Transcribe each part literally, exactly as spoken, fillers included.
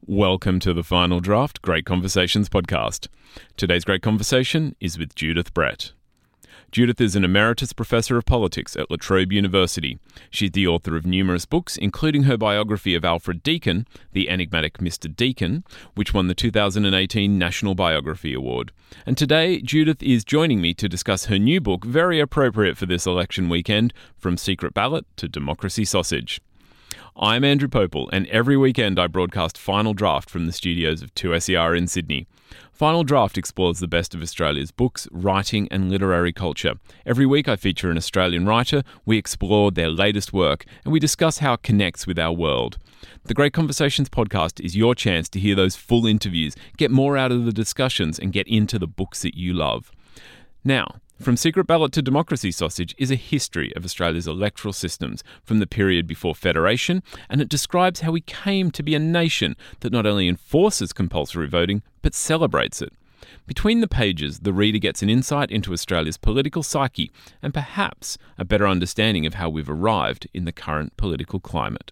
Welcome to the Final Draft Great Conversations podcast. Today's great conversation is with Judith Brett. Judith is an emeritus professor of politics at La Trobe University. She's the author of numerous books, including her biography of Alfred Deakin, The Enigmatic Mister Deakin, which won the two thousand eighteen National Biography Award. And today, Judith is joining me to discuss her new book, very appropriate for this election weekend, From Secret Ballot to Democracy Sausage. I'm Andrew Popel, and every weekend I broadcast Final Draft from the studios of two S E R in Sydney. Final Draft explores the best of Australia's books, writing and literary culture. Every week I feature an Australian writer, we explore their latest work, and we discuss how it connects with our world. The Great Conversations podcast is your chance to hear those full interviews, get more out of the discussions, and get into the books that you love. Now, From Secret Ballot to Democracy Sausage is a history of Australia's electoral systems from the period before Federation, and it describes how we came to be a nation that not only enforces compulsory voting, but celebrates it. Between the pages, the reader gets an insight into Australia's political psyche and perhaps a better understanding of how we've arrived in the current political climate.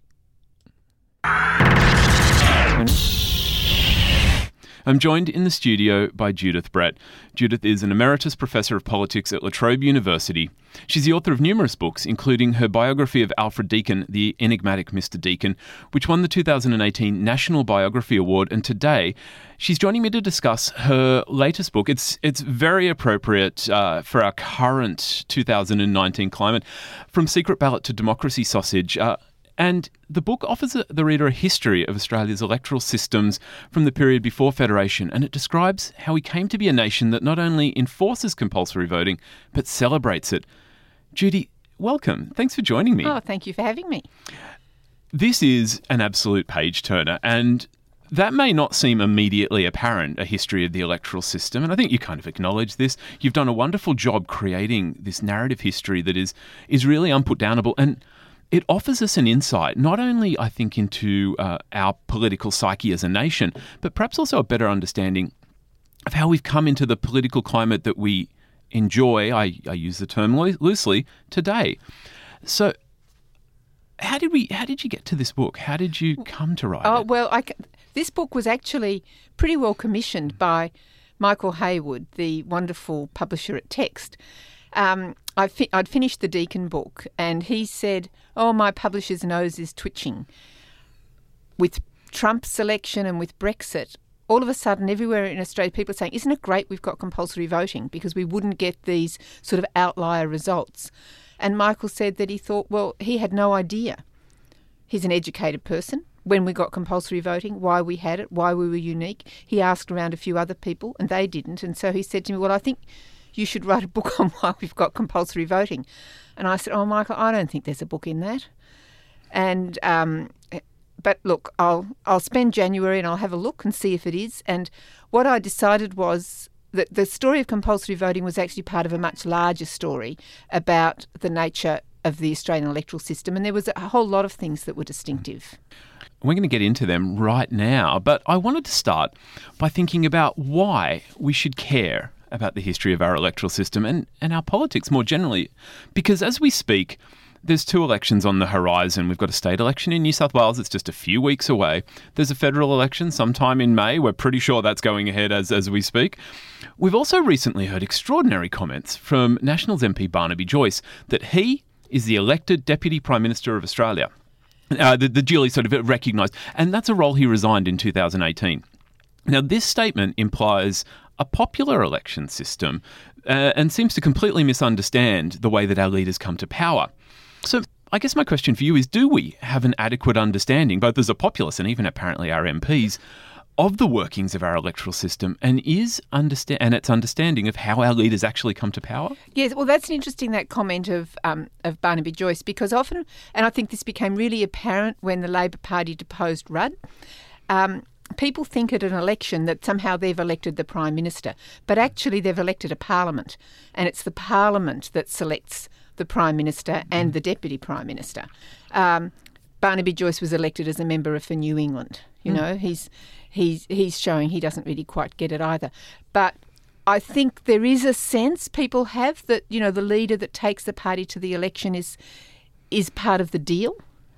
I'm joined in the studio by Judith Brett. Judith is an emeritus professor of politics at La Trobe University. She's the author of numerous books, including her biography of Alfred Deakin, The Enigmatic Mister Deakin, which won the two thousand eighteen National Biography Award. And today, she's joining me to discuss her latest book. It's it's very appropriate uh, for our current two thousand nineteen climate, From Secret Ballot to Democracy Sausage. Uh, And the book offers the reader a history of Australia's electoral systems from the period before Federation, and it describes how we came to be a nation that not only enforces compulsory voting, but celebrates it. Judy, welcome. Thanks for joining me. Oh, thank you for having me. This is an absolute page-turner, and that may not seem immediately apparent, a history of the electoral system, and I think you kind of acknowledge this. You've done a wonderful job creating this narrative history that is is really unputdownable, and it offers us an insight, not only, I think, into uh, our political psyche as a nation, but perhaps also a better understanding of how we've come into the political climate that we enjoy, I, I use the term lo- loosely, today. So how did we? How did you get to this book? How did you come to write oh, it? Well, I, this book was actually pretty well commissioned by Michael Hayward, the wonderful publisher at Text. Um, I fi- I'd finished the Deakin book, and he said, oh, my publisher's nose is twitching. With Trump's election and with Brexit, all of a sudden everywhere in Australia people are saying, isn't it great we've got compulsory voting because we wouldn't get these sort of outlier results. And Michael said that he thought, well, he had no idea. He's an educated person. When we got compulsory voting, why we had it, why we were unique. He asked around a few other people and they didn't. And so he said to me, well, I think you should write a book on why we've got compulsory voting. And I said, oh, Michael, I don't think there's a book in that. And um, but look, I'll I'll spend January and I'll have a look and see if it is. And what I decided was that the story of compulsory voting was actually part of a much larger story about the nature of the Australian electoral system. And there was a whole lot of things that were distinctive. We're going to get into them right now, but I wanted to start by thinking about why we should care about the history of our electoral system and, and our politics more generally. Because as we speak, there's two elections on the horizon. We've got a state election in New South Wales. It's just a few weeks away. There's a federal election sometime in May. We're pretty sure that's going ahead as, as we speak. We've also recently heard extraordinary comments from Nationals M P Barnaby Joyce that he is the elected Deputy Prime Minister of Australia. Uh, the, the duly sort of recognised. And that's a role he resigned in two thousand eighteen. Now, this statement implies a popular election system uh, and seems to completely misunderstand the way that our leaders come to power. So I guess my question for you is, do we have an adequate understanding, both as a populace and even apparently our M Ps, of the workings of our electoral system and is understand and its understanding of how our leaders actually come to power? Yes, well, that's an interesting, that comment of um, of Barnaby Joyce, because often, and I think this became really apparent when the Labor Party deposed Rudd, um, people think at an election that somehow they've elected the Prime Minister, but actually they've elected a Parliament, and it's the Parliament that selects the Prime Minister and the Deputy Prime Minister. Um, Barnaby Joyce was elected as a member for New England. You mm. know, he's he's he's showing he doesn't really quite get it either. But I think there is a sense people have that, you know, the leader that takes the party to the election is is part of the deal.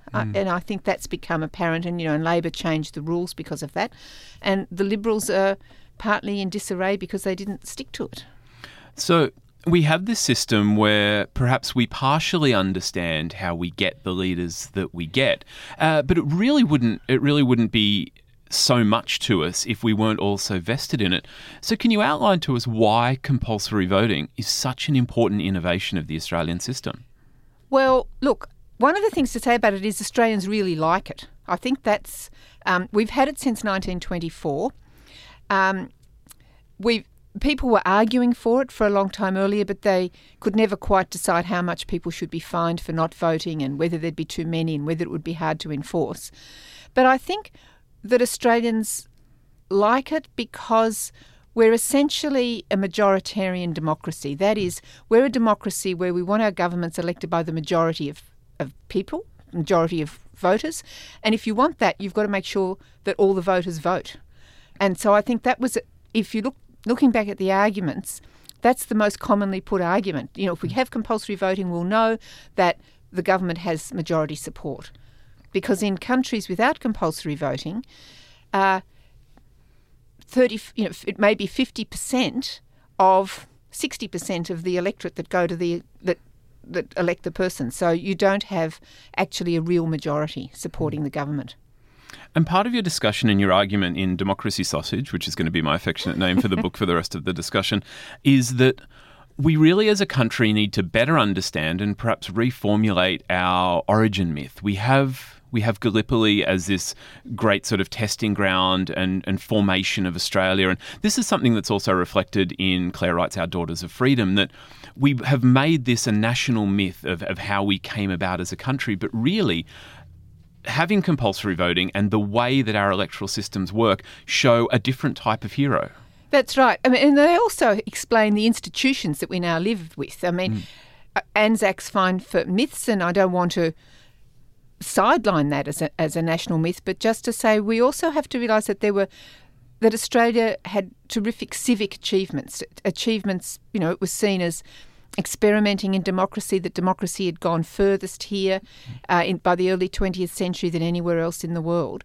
Mm. Uh, and I think that's become apparent. And, you know, and Labor changed the rules because of that. And the Liberals are partly in disarray because they didn't stick to it. So we have this system where perhaps we partially understand how we get the leaders that we get, uh, but it really wouldn't. It really wouldn't be so much to us if we weren't also vested in it. So can you outline to us why compulsory voting is such an important innovation of the Australian system? Well, look, one of the things to say about it is Australians really like it. I think that's um, we've had it since nineteen twenty-four. Um, we've People were arguing for it for a long time earlier, but they could never quite decide how much people should be fined for not voting and whether there'd be too many and whether it would be hard to enforce. But I think that Australians like it because we're essentially a majoritarian democracy. That is, we're a democracy where we want our governments elected by the majority of, of people, majority of voters. And if you want that, you've got to make sure that all the voters vote. And so I think that was, if you look Looking back at the arguments, that's the most commonly put argument. You know, if we have compulsory voting, we'll know that the government has majority support. Because in countries without compulsory voting, uh, thirty, you know, it may be fifty percent of sixty percent of the electorate that go to the that that elect the person. So you don't have actually a real majority supporting the government. And part of your discussion and your argument in Democracy Sausage, which is going to be my affectionate name for the book for the rest of the discussion, is that we really as a country need to better understand and perhaps reformulate our origin myth. We have we have Gallipoli as this great sort of testing ground and, and formation of Australia. And this is something that's also reflected in Claire Wright's Our Daughters of Freedom, that we have made this a national myth of, of how we came about as a country. But really, having compulsory voting and the way that our electoral systems work show a different type of hero. That's right. I mean, and they also explain the institutions that we now live with. I mean, mm. Anzac's fine for myths, and I don't want to sideline that as a, as a national myth, but just to say we also have to realise that there were that Australia had terrific civic achievements. Achievements, you know, it was seen as experimenting in democracy, that democracy had gone furthest here uh, in, by the early twentieth century than anywhere else in the world.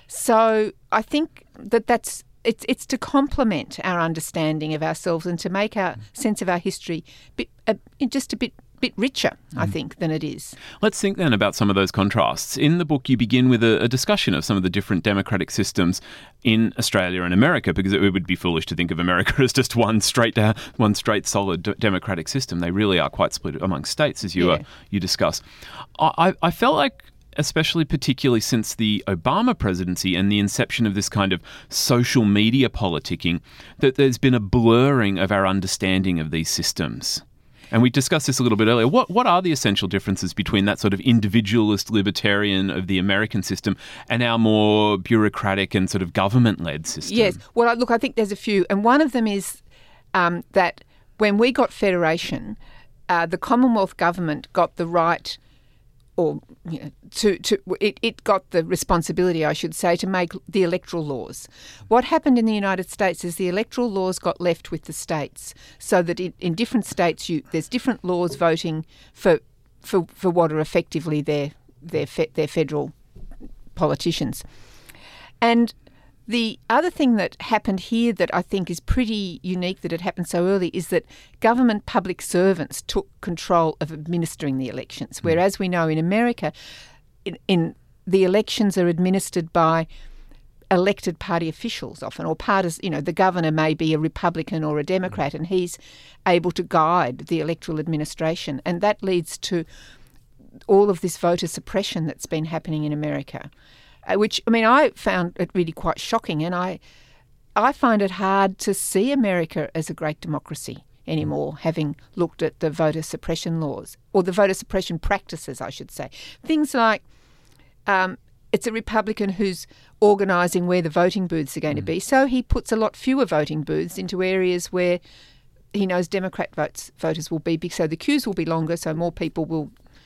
So I think that that's it's it's to complement our understanding of ourselves and to make our sense of our history bit, uh, just a bit bit richer, I think, than it is. Let's think then about some of those contrasts. In the book, you begin with a, a discussion of some of the different democratic systems in Australia and America, because it would be foolish to think of America as just one straight, uh, one straight, solid d- democratic system. They really are quite split among states, as you yeah. uh, you discuss. I, I felt like, especially particularly since the Obama presidency and the inception of this kind of social media politicking, that there's been a blurring of our understanding of these systems. And we discussed this a little bit earlier. What what are the essential differences between that sort of individualist libertarian of the American system and our more bureaucratic and sort of government-led system? Yes. Well, look, I think there's a few. And one of them is um, that when we got federation, uh, the Commonwealth government got the right, or you know, to to it, it got the responsibility, I should say, to make the electoral laws. What happened in the United States is the electoral laws got left with the states, so that in, in different states you there's different laws voting for for, for what are effectively their their fe, their federal politicians. And the other thing that happened here that I think is pretty unique that it happened so early is that government public servants took control of administering the elections, whereas we know in America, in, in the elections are administered by elected party officials often, or parties. You know, the governor may be a Republican or a Democrat, and he's able to guide the electoral administration, and that leads to all of this voter suppression that's been happening in America. Uh, which, I mean, I found it really quite shocking, and I I find it hard to see America as a great democracy anymore, having looked at the voter suppression laws, or the voter suppression practices, I should say. Things like um, it's a Republican who's organising where the voting booths are going mm. to be, so he puts a lot fewer voting booths into areas where he knows Democrat votes, voters will be big, so the queues will be longer, so more people will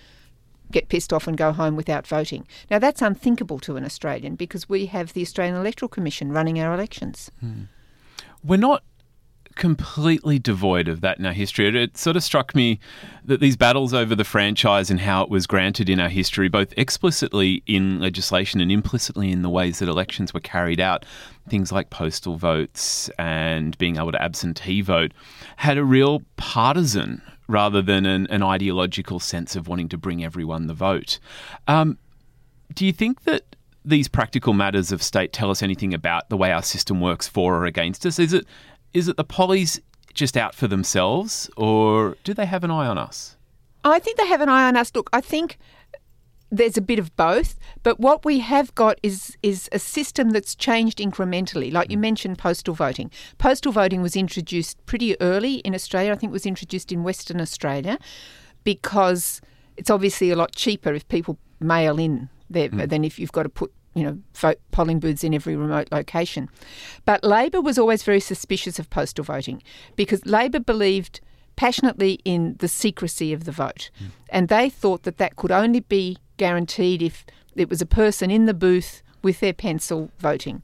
get pissed off and go home without voting. Now, that's unthinkable to an Australian because we have the Australian Electoral Commission running our elections. Hmm. We're not completely devoid of that in our history. It, it sort of struck me that these battles over the franchise and how it was granted in our history, both explicitly in legislation and implicitly in the ways that elections were carried out, things like postal votes and being able to absentee vote, had a real partisan rather than an, an ideological sense of wanting to bring everyone the vote. Um, do you think that these practical matters of state tell us anything about the way our system works for or against us? Is it is it the pollies just out for themselves, or do they have an eye on us? I think they have an eye on us. Look, I think there's a bit of both, but what we have got is is a system that's changed incrementally. Like you mentioned, postal voting. Postal voting was introduced pretty early in Australia. I think it was introduced in Western Australia because it's obviously a lot cheaper if people mail in there mm. than if you've got to put, you know, vote polling booths in every remote location. But Labor was always very suspicious of postal voting because Labor believed passionately in the secrecy of the vote. Mm. And they thought that that could only be guaranteed if it was a person in the booth with their pencil voting.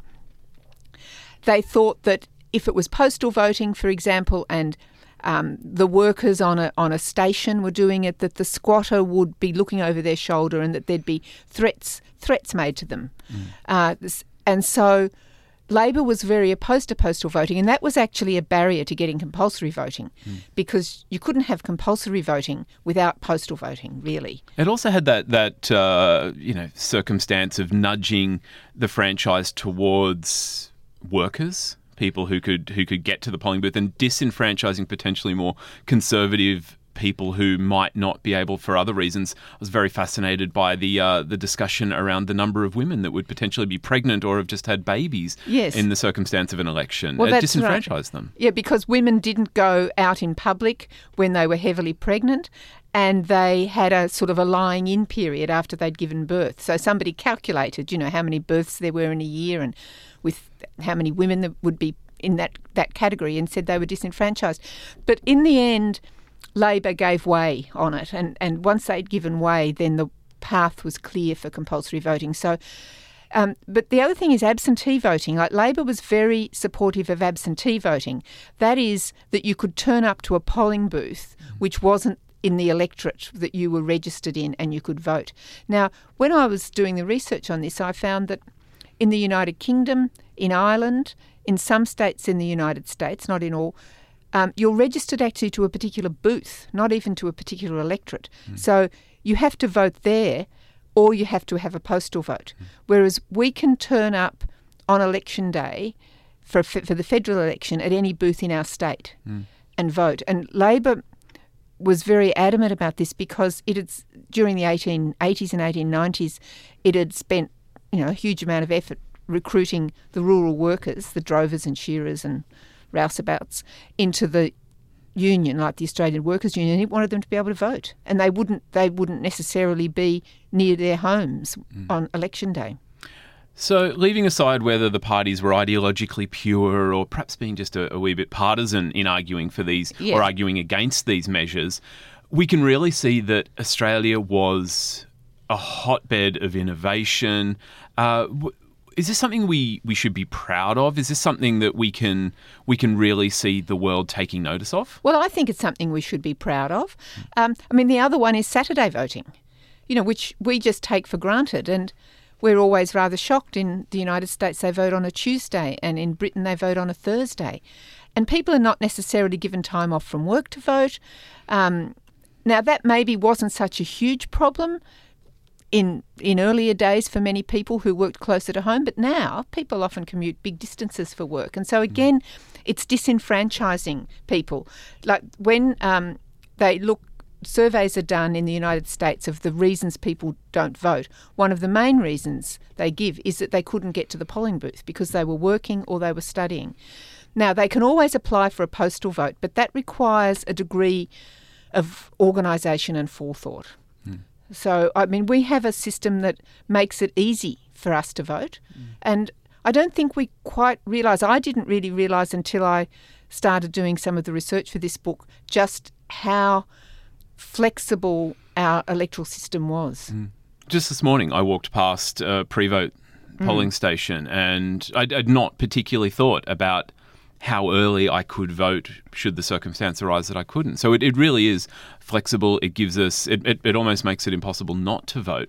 They thought that if it was postal voting, for example, and um, the workers on a on a station were doing it, that the squatter would be looking over their shoulder and that there'd be threats threats made to them. Mm. Uh, this, and so Labor was very opposed to postal voting, and that was actually a barrier to getting compulsory voting mm. because you couldn't have compulsory voting without postal voting, really. It also had that that uh, you know circumstance of nudging the franchise towards workers, people who could who could get to the polling booth, and disenfranchising potentially more conservative people who might not be able for other reasons. I was very fascinated by the uh, the discussion around the number of women that would potentially be pregnant or have just had babies yes. in the circumstance of an election. Well, it that's disenfranchised right. them. Yeah, because women didn't go out in public when they were heavily pregnant, and they had a sort of a lying-in period after they'd given birth. So somebody calculated, you know, how many births there were in a year and with how many women that would be in that, that category, and said they were disenfranchised. But in the end, Labor gave way on it, and, and once they'd given way, then the path was clear for compulsory voting. So, um, but the other thing is absentee voting. Like Labor was very supportive of absentee voting. That is, that you could turn up to a polling booth which wasn't in the electorate that you were registered in, and you could vote. Now, when I was doing the research on this, I found that in the United Kingdom, in Ireland, in some states in the United States, not in all, Um, you're registered actually to a particular booth, not even to a particular electorate. Mm. So you have to vote there, or you have to have a postal vote. Mm. Whereas we can turn up on election day for for the federal election at any booth in our state mm. and vote. And Labor was very adamant about this because it had, during the eighteen eighties and eighteen nineties, it had spent, you know, a huge amount of effort recruiting the rural workers, the drovers and shearers and rouseabouts, into the union, like the Australian Workers' Union. It wanted them to be able to vote, and they wouldn't they wouldn't necessarily be near their homes mm. on election day. So, leaving aside whether the parties were ideologically pure or perhaps being just a, a wee bit partisan in arguing for these yeah. or arguing against these measures, we can really see that Australia was a hotbed of innovation. Uh, w- Is this something we, we should be proud of? Is this something that we can we can really see the world taking notice of? Well, I think it's something we should be proud of. Um, I mean, the other one is Saturday voting, you know, which we just take for granted. And we're always rather shocked. In the United States, they vote on a Tuesday, and in Britain, they vote on a Thursday. And people are not necessarily given time off from work to vote. Um, now, that maybe wasn't such a huge problem in in earlier days for many people who worked closer to home, but now people often commute big distances for work. And so again, mm. it's disenfranchising people. Like when um, they look, surveys are done in the United States of the reasons people don't vote. One of the main reasons they give is that they couldn't get to the polling booth because they were working or they were studying. Now, they can always apply for a postal vote, but that requires a degree of organisation and forethought. Mm. So, I mean, we have a system that makes it easy for us to vote. Mm. And I don't think we quite realise, I didn't really realise until I started doing some of the research for this book, just how flexible our electoral system was. Mm. Just this morning, I walked past a pre-vote polling mm. station, and I'd, I'd not particularly thought about how early I could vote should the circumstance arise that I couldn't. So it, it really is flexible. It gives us, it, it, it almost makes it impossible not to vote.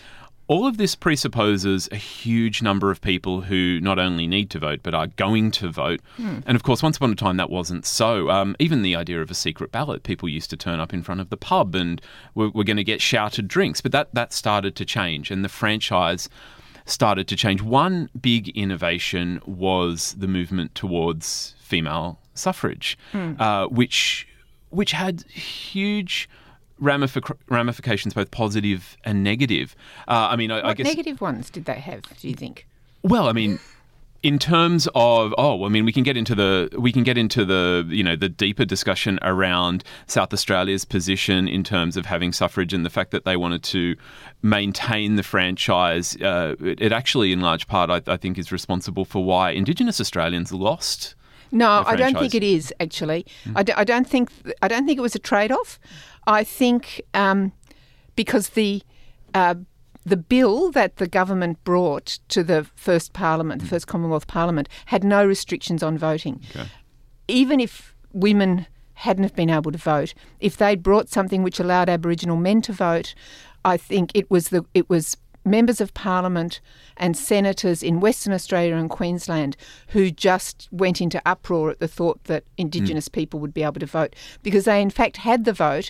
All of this presupposes a huge number of people who not only need to vote, but are going to vote. Mm. And of course, once upon a time, that wasn't so. Um, even the idea of a secret ballot, people used to turn up in front of the pub and were, were going to get shouted drinks. But that, that started to change, and the franchise started to change. One big innovation was the movement towards female suffrage, mm. uh, which which had huge Ramific- ramifications, both positive and negative. Uh, I mean, I, what I guess negative ones did they have? Do you think? Well, I mean, in terms of oh, I mean, we can get into the we can get into the you know the deeper discussion around South Australia's position in terms of having suffrage and the fact that they wanted to maintain the franchise. Uh, it, it actually, in large part, I, I think, is responsible for why Indigenous Australians lost. No, I don't think it is actually. Mm. I, d- I don't think I don't think it was a trade-off. I think um, because the uh, the bill that the government brought to the first Parliament, the first Commonwealth Parliament, had no restrictions on voting. Okay. Even if women hadn't have been able to vote, if they'd brought something which allowed Aboriginal men to vote, I think it was the it was members of Parliament and senators in Western Australia and Queensland who just went into uproar at the thought that Indigenous mm. people would be able to vote, because they in fact had the vote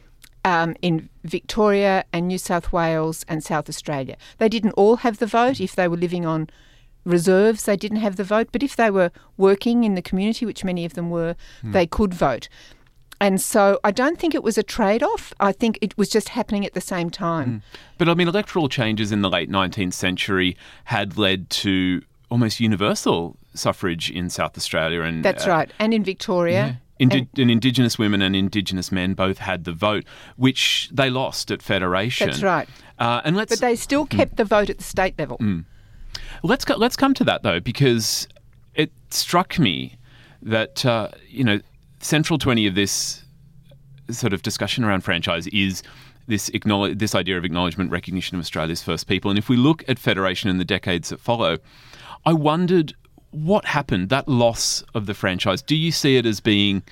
um, in Victoria and New South Wales and South Australia. They didn't all have the vote. If they were living on reserves, they didn't have the vote. But if they were working in the community, which many of them were, mm. they could vote. And so I don't think it was a trade-off. I think it was just happening at the same time. Mm. But, I mean, electoral changes in the late nineteenth century had led to almost universal suffrage in South Australia. And That's uh, right. And in Victoria. Yeah. Indi- and, and Indigenous women and Indigenous men both had the vote, which they lost at Federation. That's right. Uh, and let's, but they still kept mm. the vote at the state level. Mm. Let's go, let's come to that, though, because it struck me that, uh, you know, central to any of this sort of discussion around franchise is this acknowledge, this idea of acknowledgement, recognition of Australia's first people. And if we look at Federation in the decades that follow, I wondered what happened, that loss of the franchise. Do you see it as being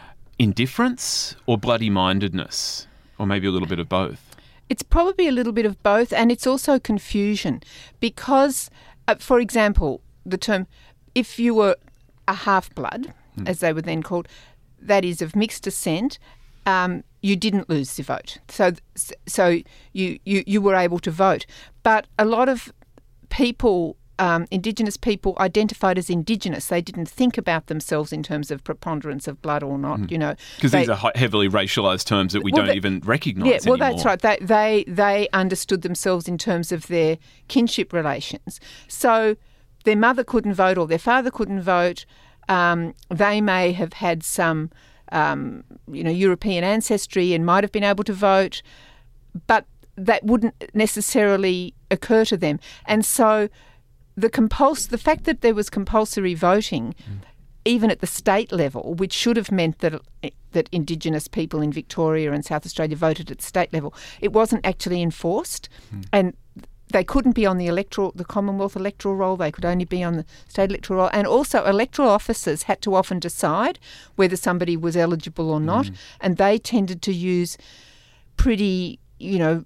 indifference or bloody-mindedness, or maybe a little bit of both? It's probably a little bit of both, and it's also confusion because, uh, for example, the term, if you were a half-blood, mm. as they were then called, that is of mixed descent, um, you didn't lose the vote. So so you, you, you were able to vote. But a lot of people, um, Indigenous people, identified as Indigenous. They didn't think about themselves in terms of preponderance of blood or not, mm. you know. Because these are heavily racialised terms that we well, don't they, even recognise yeah, well, anymore. that's right. They, they, they understood themselves in terms of their kinship relations. So their mother couldn't vote or their father couldn't vote. Um, they may have had some, um, you know, European ancestry and might have been able to vote, but that wouldn't necessarily occur to them. And so the compuls- the fact that there was compulsory voting, mm. even at the state level, which should have meant that that Indigenous people in Victoria and South Australia voted at state level, it wasn't actually enforced, mm. and they couldn't be on the electoral, the Commonwealth electoral roll. They could only be on the state electoral roll. And also electoral officers had to often decide whether somebody was eligible or not. Mm. And they tended to use pretty, you know,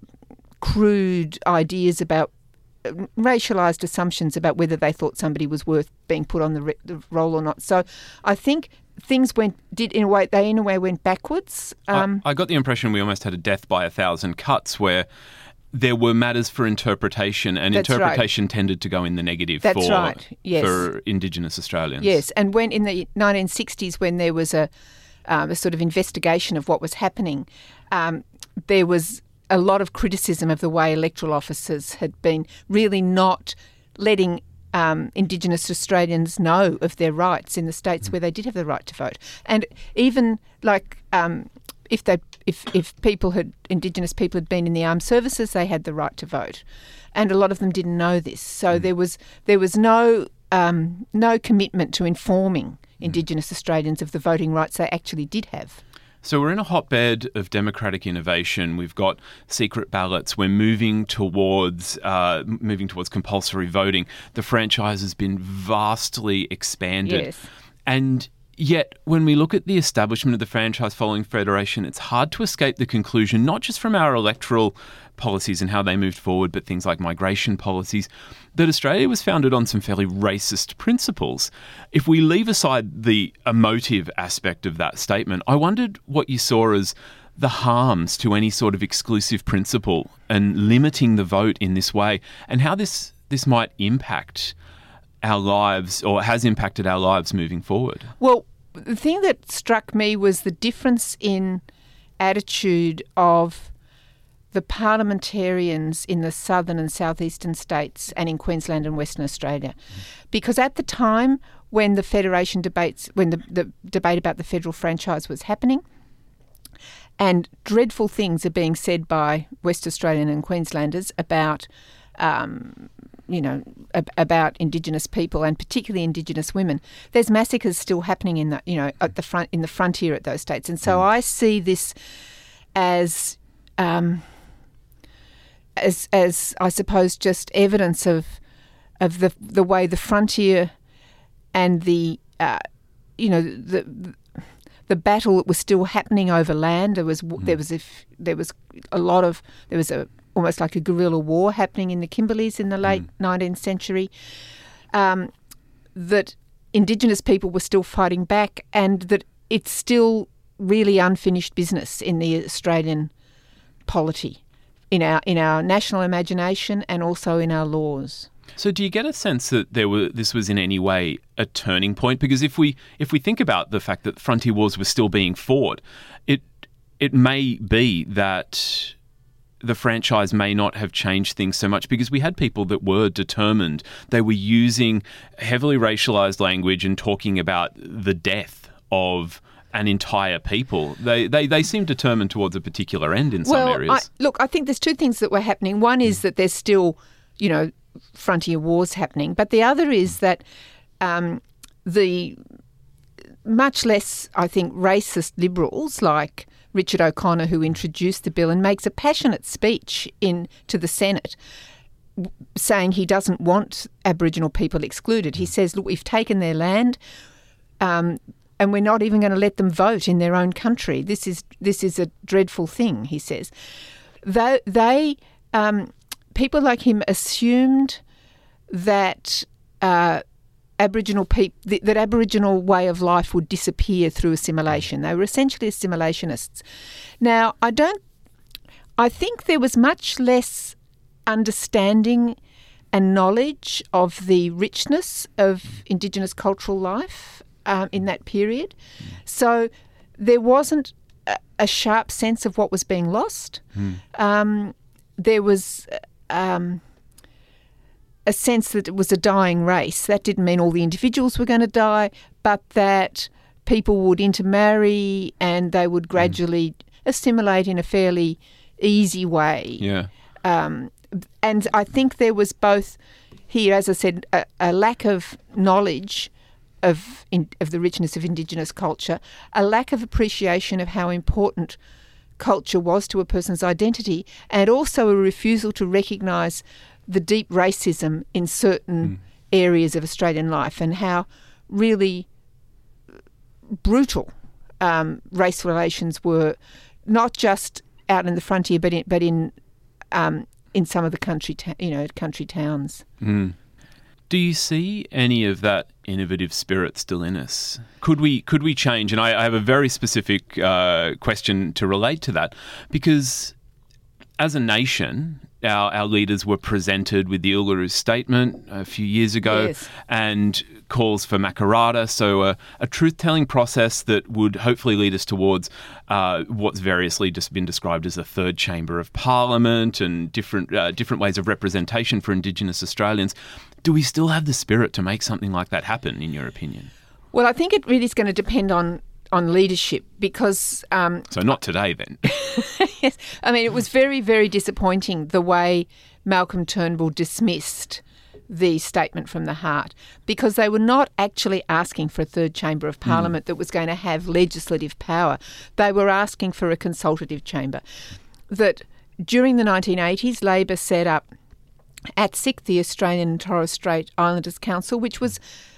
crude ideas about uh, racialised assumptions about whether they thought somebody was worth being put on the, re- the roll or not. So I think things went, did in a way, they in a way went backwards. Um, I, I got the impression we almost had a death by a thousand cuts where there were matters for interpretation, and That's interpretation right. tended to go in the negative That's for, right. yes. for Indigenous Australians. Yes, and when in the nineteen sixties, when there was a, um, a sort of investigation of what was happening, um, there was a lot of criticism of the way electoral officers had been really not letting um, Indigenous Australians know of their rights in the states mm. where they did have the right to vote. And even like um, if they if if people had Indigenous people had been in the armed services, they had the right to vote, and a lot of them didn't know this. So mm. there was there was no um, no commitment to informing Indigenous mm. Australians of the voting rights they actually did have. So we're in a hotbed of democratic innovation. We've got secret ballots. We're moving towards uh, moving towards compulsory voting. The franchise has been vastly expanded. Yes. And yet, when we look at the establishment of the franchise following Federation, it's hard to escape the conclusion, not just from our electoral policies and how they moved forward, but things like migration policies, that Australia was founded on some fairly racist principles. If we leave aside the emotive aspect of that statement, I wondered what you saw as the harms to any sort of exclusive principle and limiting the vote in this way, and how this, this might impact our lives, or has impacted our lives moving forward. Well, the thing that struck me was the difference in attitude of the parliamentarians in the southern and southeastern states and in Queensland and Western Australia. Because at the time when the Federation debates, when the, the debate about the federal franchise was happening, and dreadful things are being said by West Australian and Queenslanders about um, you know, ab- about Indigenous people and particularly Indigenous women. There's massacres still happening in the, you know, at the front in the frontier at those states, and so mm. I see this as, um, as, as I suppose, just evidence of, of the the way the frontier and the, uh, you know, the. The battle that was still happening over land. There was mm. there was a, there was a lot of there was a almost like a guerrilla war happening in the Kimberleys in the late mm. nineteenth century. Um, that Indigenous people were still fighting back, and that it's still really unfinished business in the Australian polity, in our in our national imagination, and also in our laws. So do you get a sense that there were this was in any way a turning point? Because if we if we think about the fact that frontier wars were still being fought, it it may be that the franchise may not have changed things so much, because we had people that were determined. They were using heavily racialized language and talking about the death of an entire people. They they they seem determined towards a particular end in well, some areas. I, look, I think there's two things that were happening. One is mm. that there's still, you know, frontier wars happening, but the other is that um, the much less, I think, racist liberals like Richard O'Connor, who introduced the bill and makes a passionate speech in to the Senate saying he doesn't want Aboriginal people excluded. He says, look, we've taken their land um, and we're not even going to let them vote in their own country. This is this is a dreadful thing, he says. They, they um, people like him assumed that uh, Aboriginal people, th- that Aboriginal way of life would disappear through assimilation. They were essentially assimilationists. Now, I don't. I think there was much less understanding and knowledge of the richness of Indigenous cultural life um, in that period. So there wasn't a, a sharp sense of what was being lost. Mm. Um, there was Um, a sense that it was a dying race. That didn't mean all the individuals were going to die, but that people would intermarry and they would gradually mm. assimilate in a fairly easy way. Yeah. Um, and I think there was both here, as I said, a, a lack of knowledge of in, of the richness of Indigenous culture, a lack of appreciation of how important culture was to a person's identity, and also a refusal to recognise the deep racism in certain mm. areas of Australian life, and how really brutal um, race relations were, not just out in the frontier, but in but in um, in some of the country, ta- you know, country towns. Mm. Do you see any of that innovative spirit still in us? Could we could we change? And I, I have a very specific uh, question to relate to that, because as a nation, our, our leaders were presented with the Uluru Statement a few years ago, yes. and calls for Makarrata, so a, a truth-telling process that would hopefully lead us towards uh, what's variously just been described as a third chamber of parliament and different uh, different ways of representation for Indigenous Australians. Do we still have the spirit to make something like that happen, in your opinion? Well, I think it really is going to depend on, on leadership, because... Um, so not today, then. Yes. I mean, it was very, very disappointing the way Malcolm Turnbull dismissed the statement from the heart, because they were not actually asking for a third chamber of parliament mm. that was going to have legislative power. They were asking for a consultative chamber. That during the nineteen eighties, Labor set up A T S I C, the Australian and Torres Strait Islanders Council, which was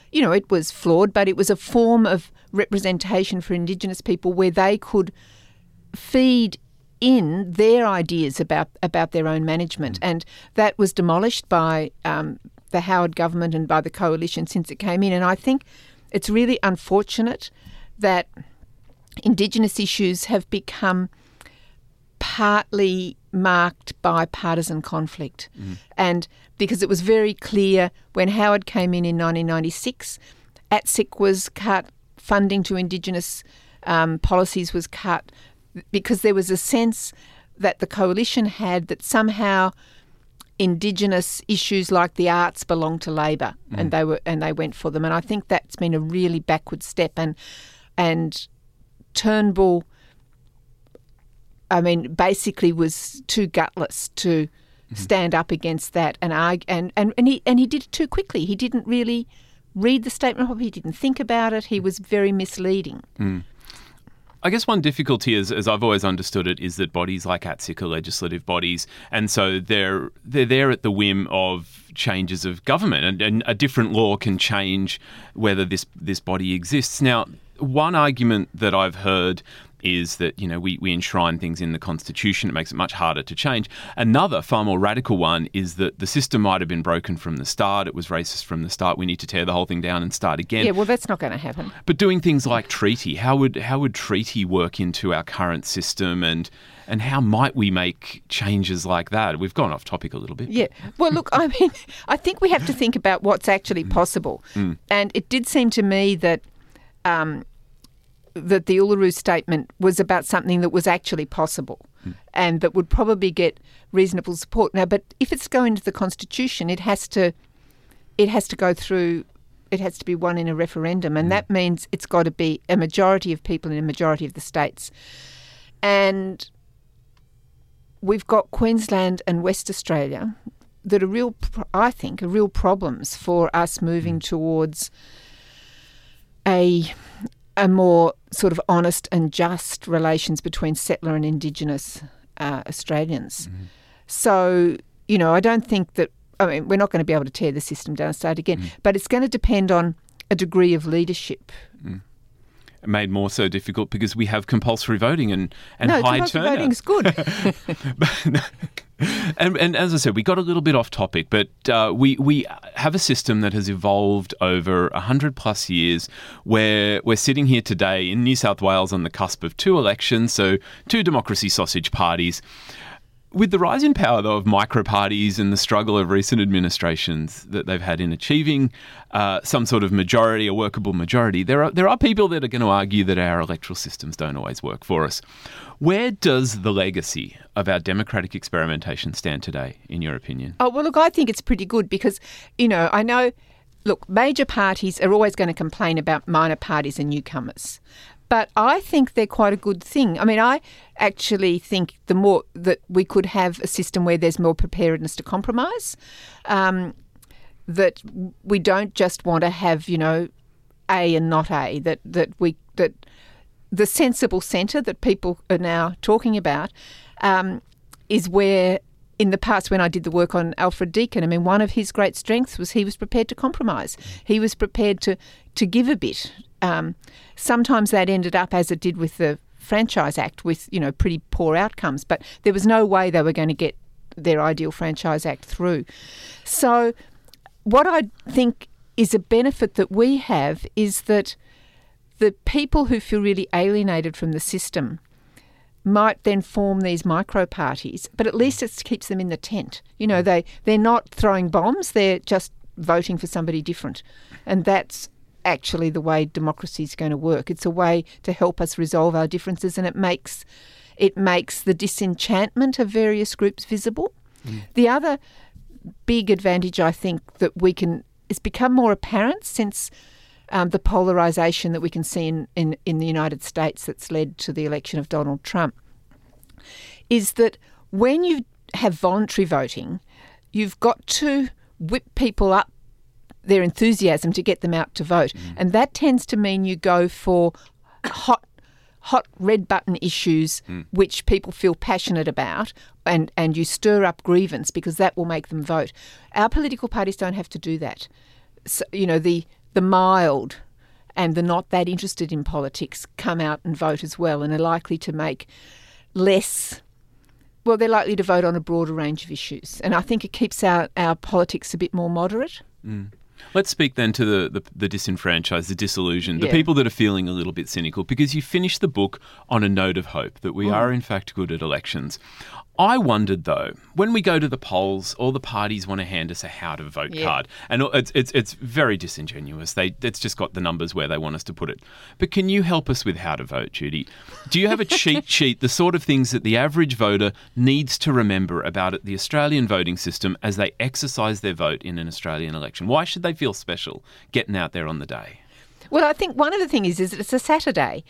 you know, it was flawed, but it was a form of representation for Indigenous people where they could feed in their ideas about, about their own management. And that was demolished by um, the Howard government and by the coalition since it came in. And I think it's really unfortunate that Indigenous issues have become partly marked by partisan conflict. Mm. And because it was very clear when Howard came in in nineteen ninety-six, A T S I C was cut, funding to Indigenous um, policies was cut, because there was a sense that the coalition had that somehow Indigenous issues like the arts belonged to Labor, mm. and they were and they went for them. And I think that's been a really backward step. And and Turnbull, I mean, basically was too gutless to mm-hmm. stand up against that and argue, and, and, and he and he did it too quickly. He didn't really read the statement properly. He didn't think about it. He was very misleading. Mm. I guess one difficulty, as, as I've always understood it, is that bodies like A T S I C are legislative bodies, and so they're they're there at the whim of changes of government, and, and a different law can change whether this this body exists. Now, one argument that I've heard is that, you know, we, we enshrine things in the Constitution. It makes it much harder to change. Another, far more radical one, is that the system might have been broken from the start. It was racist from the start. We need to tear the whole thing down and start again. Yeah, well, that's not going to happen. But doing things like treaty, how would how would treaty work into our current system, and and how might we make changes like that? We've gone off topic a little bit. Yeah. Well, look, I mean, I think we have to think about what's actually possible. Mm. And it did seem to me that um, that the Uluru Statement was about something that was actually possible mm. and that would probably get reasonable support. Now, but if it's going to the Constitution, it has to it has to go through, it has to be won in a referendum, and mm. that means it's got to be a majority of people in a majority of the states. And we've got Queensland and West Australia that are real, I think, are real problems for us moving towards a a more sort of honest and just relations between settler and Indigenous uh, Australians. Mm-hmm. So, you know, I don't think that, I mean, we're not going to be able to tear the system down and start again, mm. but it's going to depend on a degree of leadership. Mm. Made more so difficult because we have compulsory voting and, and no, high compulsory turnout. voting's good. and, and as I said, we got a little bit off topic, but uh, we we have a system that has evolved over a hundred plus years, where we're sitting here today in New South Wales on the cusp of two elections, so two democracy sausage parties. With the rise in power, though, of micro-parties and the struggle of recent administrations that they've had in achieving uh, some sort of majority, a workable majority, there are there are people that are going to argue that our electoral systems don't always work for us. Where does the legacy of our democratic experimentation stand today, in your opinion? Oh, well, look, I think it's pretty good because, you know, I know, look, major parties are always going to complain about minor parties and newcomers. But I think they're quite a good thing. I mean, I actually think the more that we could have a system where there's more preparedness to compromise, um, that we don't just want to have, you know, A and not A, that, that we that the sensible centre that people are now talking about um, is where, in the past when I did the work on Alfred Deakin, I mean, one of his great strengths was he was prepared to compromise. He was prepared to, to give a bit. Um, sometimes that ended up, as it did with the Franchise Act, with, you know, pretty poor outcomes, but there was no way they were going to get their ideal Franchise Act through. So what I think is a benefit that we have is that the people who feel really alienated from the system might then form these micro parties, but at least it keeps them in the tent. You know, they, they're not throwing bombs, they're just voting for somebody different. And that's actually the way democracy is going to work. It's a way to help us resolve our differences, and it makes it makes the disenchantment of various groups visible. Mm. The other big advantage, I think, that we can is become more apparent since um, the polarisation that we can see in, in, in the United States that's led to the election of Donald Trump, is that when you have voluntary voting, you've got to whip people up their enthusiasm to get them out to vote. Mm. And that tends to mean you go for hot hot red button issues mm. which people feel passionate about, and, and you stir up grievance because that will make them vote. Our political parties don't have to do that. So, you know, the the mild and the not that interested in politics come out and vote as well, and are likely to make less, well, they're likely to vote on a broader range of issues. And I think it keeps our, our politics a bit more moderate. Mm. Let's speak then to the, the, the disenfranchised, the disillusioned, the Yeah. people that are feeling a little bit cynical, because you finish the book on a note of hope that we Mm. are in fact good at elections. I wondered though, when we go to the polls, all the parties want to hand us a how to vote Yeah. card, and it's it's it's very disingenuous. They it's just got the numbers where they want us to put it. But can you help us with how to vote, Judy? Do you have a cheat sheet, the sort of things that the average voter needs to remember about it, the Australian voting system as they exercise their vote in an Australian election? Why should they feel special getting out there on the day? Well, I think one of the things is that it's a Saturday,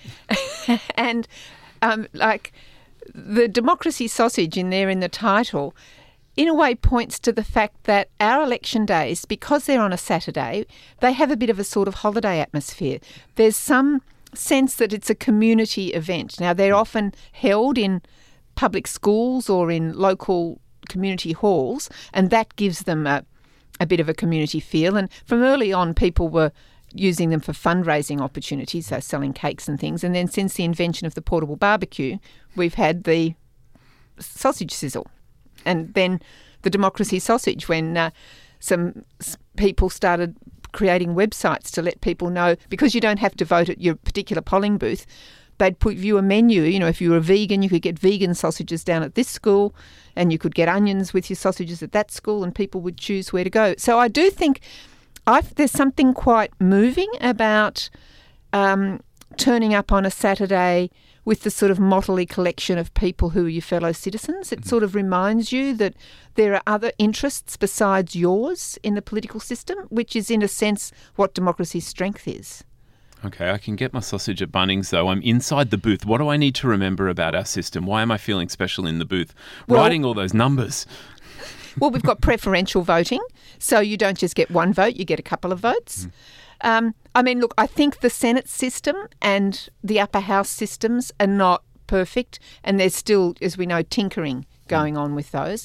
and um, like the democracy sausage in there in the title, in a way points to the fact that our election days, because they're on a Saturday, they have a bit of a sort of holiday atmosphere. There's some sense that it's a community event. Now, they're often held in public schools or in local community halls, and that gives them a, a bit of a community feel. And from early on, people were using them for fundraising opportunities, so selling cakes and things. And then since the invention of the portable barbecue, we've had the sausage sizzle. And then the democracy sausage, when uh, some s- people started creating websites to let people know, because you don't have to vote at your particular polling booth, they'd put you a menu. You know, if you were a vegan, you could get vegan sausages down at this school, and you could get onions with your sausages at that school, and people would choose where to go. So I do think I've, there's something quite moving about um, turning up on a Saturday with the sort of motley collection of people who are your fellow citizens. It sort of reminds you that there are other interests besides yours in the political system, which is in a sense what democracy's strength is. Okay, I can get my sausage at Bunnings, though. I'm inside the booth. What do I need to remember about our system? Why am I feeling special in the booth? Well- Writing all those numbers. Well, we've got preferential voting, so you don't just get one vote, you get a couple of votes. Mm. Um, I mean, look, I think the Senate system and the upper house systems are not perfect, and there's still, as we know, tinkering going on with those.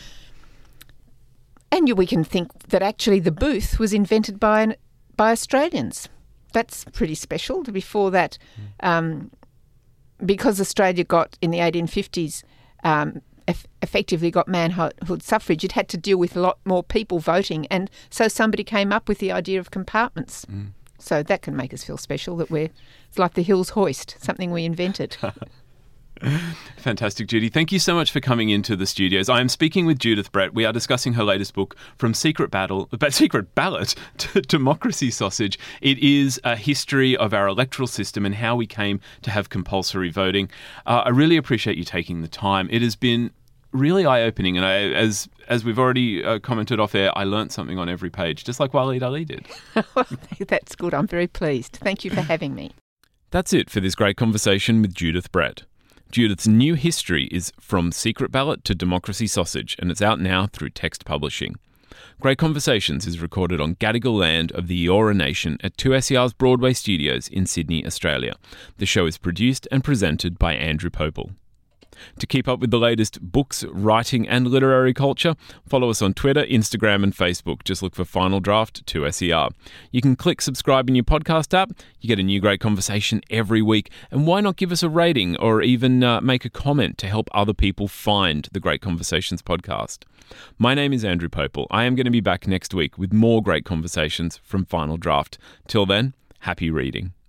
And you, we can think that actually the booth was invented by an, by Australians. That's pretty special. Before that, um, because Australia got, in the eighteen fifties, um, eff- effectively got manhood suffrage, it had to deal with a lot more people voting, and so somebody came up with the idea of compartments. Mm. So that can make us feel special, that we're, it's like the Hills Hoist, something we invented. Fantastic, Judy. Thank you so much for coming into the studios. I am speaking with Judith Brett. We are discussing her latest book, From Secret Battle, Secret Ballot to Democracy Sausage. It is a history of our electoral system and how we came to have compulsory voting. Uh, I really appreciate you taking the time. It has been really eye-opening, and I, as as we've already uh, commented off air, I learnt something on every page, just like Waleed Ali did. That's good. I'm very pleased. Thank you for having me. That's it for this great conversation with Judith Brett. Judith's new history is From Secret Ballot to Democracy Sausage, and it's out now through Text Publishing. Great Conversations is recorded on Gadigal land of the Eora Nation at two S E R's Broadway studios in Sydney, Australia. The show is produced and presented by Andrew Popel. To keep up with the latest books, writing and literary culture, follow us on Twitter, Instagram and Facebook. Just look for Final Draft two S E R. You can click subscribe in your podcast app. You get a new Great Conversation every week. And why not give us a rating or even uh, make a comment to help other people find the Great Conversations podcast? My name is Andrew Popel. I am going to be back next week with more Great Conversations from Final Draft. Till then, happy reading.